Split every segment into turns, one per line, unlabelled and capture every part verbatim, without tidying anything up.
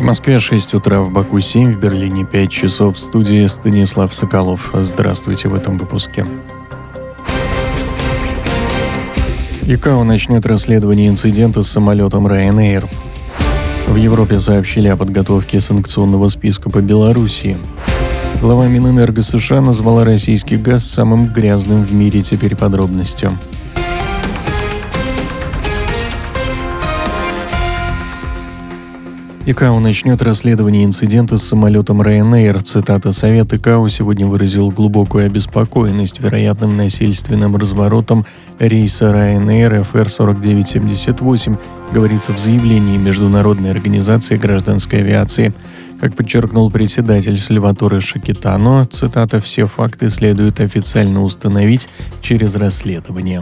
Москве шесть утра, в Баку семь, в Берлине пять часов. В студии Станислав Соколов. Здравствуйте в этом выпуске. ИКАО начнет расследование инцидента с самолетом Ryanair. В Европе сообщили о подготовке санкционного списка по Белоруссии. Глава Минэнерго США назвала российский газ самым грязным в мире. Теперь подробности. ИКАО начнет расследование инцидента с самолетом Ryanair. Цитата: «Совет ИКАО сегодня выразил глубокую обеспокоенность вероятным насильственным разворотом рейса Ryanair эф эр сорок девять семьдесят восемь», говорится в заявлении Международной организации гражданской авиации. Как подчеркнул председатель Сальваторе Шакитано, цитата: «Все факты следует официально установить через расследование».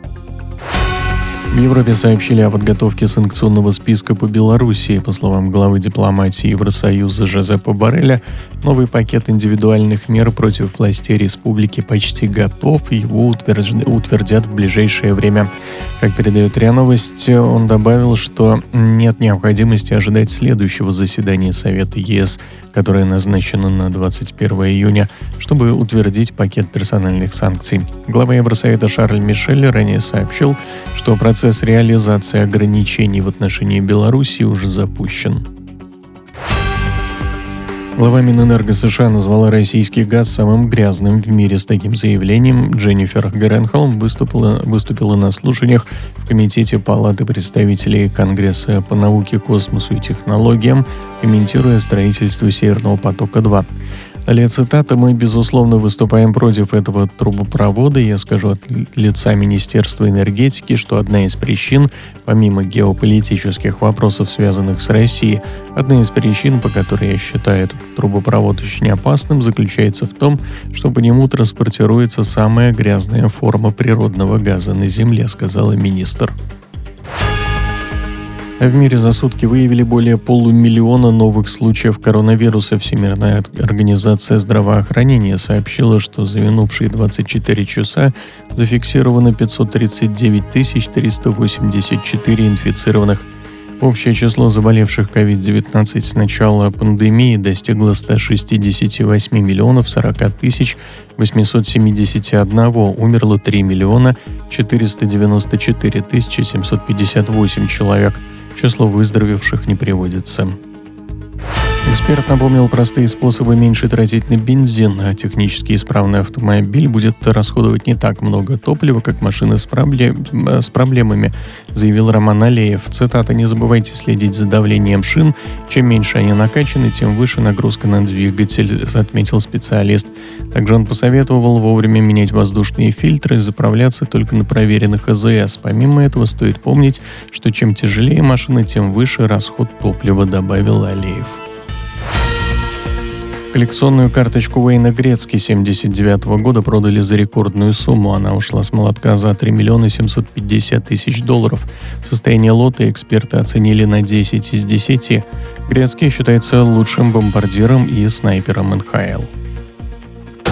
В Европе сообщили о подготовке санкционного списка по Белоруссии. По словам главы дипломатии Евросоюза Жозепа Борреля, новый пакет индивидуальных мер против властей республики почти готов, и его утвердят в ближайшее время. Как передает РИА Новости, он добавил, что нет необходимости ожидать следующего заседания Совета ЕС, которое назначено на двадцать первое июня, чтобы утвердить пакет персональных санкций. Глава Евросовета Шарль Мишель ранее сообщил, что процесс реализации ограничений в отношении Белоруссии уже запущен. Глава Минэнерго США назвала российский газ самым грязным в мире. С таким заявлением Дженнифер Гренхолм выступила, выступила на слушаниях в Комитете Палаты представителей Конгресса по науке, космосу и технологиям, комментируя строительство Северного потока-два. Далее цитата: «Мы, безусловно, выступаем против этого трубопровода. Я скажу от лица Министерства энергетики, что одна из причин, помимо геополитических вопросов, связанных с Россией, одна из причин, по которой я считаю этот трубопровод очень опасным, заключается в том, что по нему транспортируется самая грязная форма природного газа на Земле», — сказала министр. В мире за сутки выявили более полумиллиона новых случаев коронавируса. Всемирная организация здравоохранения сообщила, что за минувшие двадцать четыре часа зафиксировано пятьсот тридцать девять тысяч триста восемьдесят четыре инфицированных. Общее число заболевших ковид девятнадцать с начала пандемии достигло ста шестидесяти восьми миллионов сорока тысяч восемьсот семьдесят один. Умерло три миллиона четыреста девяносто четыре тысячи семьсот пятьдесят восемь человек. Число выздоровевших не приводится. Эксперт напомнил простые способы меньше тратить на бензин, а технически исправный автомобиль будет расходовать не так много топлива, как машины с, проблем... с проблемами, заявил Роман Алеев. Цитата: «Не забывайте следить за давлением шин. Чем меньше они накачаны, тем выше нагрузка на двигатель», отметил специалист. Также он посоветовал вовремя менять воздушные фильтры и заправляться только на проверенных а зэ эс. Помимо этого, стоит помнить, что чем тяжелее машина, тем выше расход топлива, добавил Алеев. Коллекционную карточку Уэйна Грецки семьдесят девятого года продали за рекордную сумму. Она ушла с молотка за три миллиона семьсот пятьдесят тысяч долларов. Состояние лота эксперты оценили на десять из десяти. Грецкий считается лучшим бомбардиром и снайпером эн ха эл.